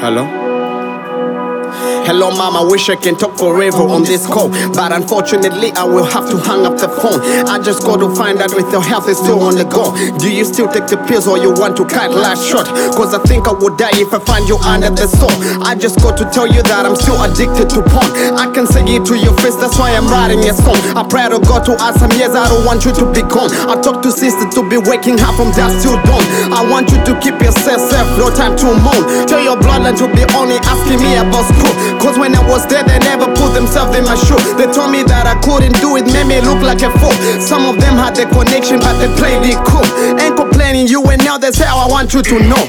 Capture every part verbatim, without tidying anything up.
Hello? Hello mama, wish I can talk forever on this call, but unfortunately I will have to hang up the phone. I just got to find out if your health is still on the go. Do you still take the pills or you want to cut life short? Cause I think I would die if I find you under the store. I just got to tell you that I'm still addicted to porn. I can say it to your face, that's why I'm writing a song. I pray to God to ask some years, I don't want you to be gone. I talk to sister to be waking up from dusk till dawn. I want you to keep yourself safe, no time to moan. Tell your bloodline to be only asking me about school. Cause when I was there, they never put themselves in my shoe. They told me that I couldn't do it, made me look like a fool. Some of them had the connection, but they played it cool. Ain't complaining you, and now that's how I want you to know.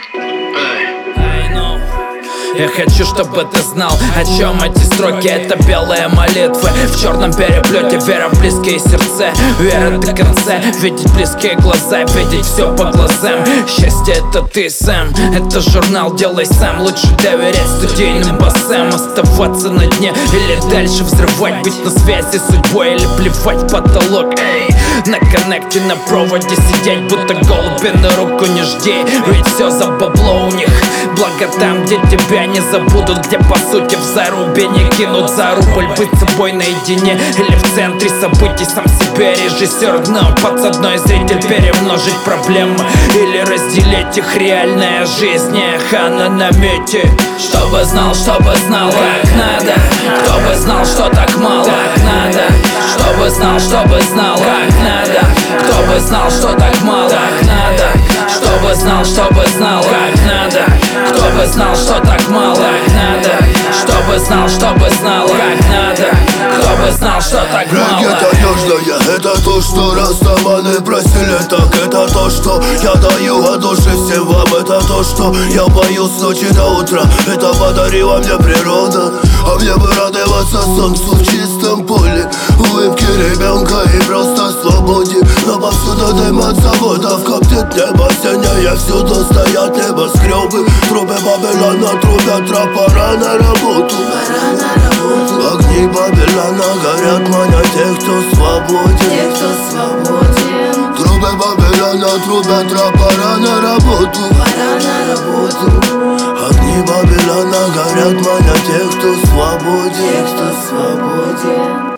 Я хочу, чтобы ты знал, о чем эти строки. Это белые молитвы в черном переплете. Вера в близкие сердца, вера до конца. Видеть близкие глаза, видеть все по глазам. Счастье — это ты сам, это журнал «Делай сам». Лучше доверять студийным басам. Оставаться на дне или дальше взрывать. Быть на связи с судьбой или плевать в потолок. Эй, на коннекте, на проводе сидеть, будто голуби на руку не жди. Ведь все за бабло у них. Благо там, где тебя не забудут, где по сути в зарубе не кинут за рубль. Быть собой наедине или в центре событий, сам себе режиссер, но подсадной зритель. Перемножить проблемы или разделить их, реальная жизнь. Эхо на намете. Чтобы знал, чтобы знал, как надо. Кто бы знал, что так мало, так надо. Чтобы знал, чтобы знал, как надо. Кто бы знал, что так мало, так надо. Чтобы знал, чтобы знал, как надо. Кто бы знал, что так мало, так надо. Чтобы знал, чтобы знал, как надо. Кто бы знал, что так мало. Это нежное, это то, что расставаны просили. Так это то, что я даю от души всем вам. Это то, что я пою с ночи до утра. Это подарила мне природа. А мне бы радоваться солнцу в чистом поле, улыбки ребенка и просто свободе. Но повсюду дым от заводов, коптит небо синее. Всюду стоят небоскребы. Трубы Бабилона трубят, трап, пора на работу. Огни Бабилона горят, маня тех, кто свободен. Трубы Бабилона трубят, трап, пора на работу. Огни Бабилона горят, маня тех, кто свободен.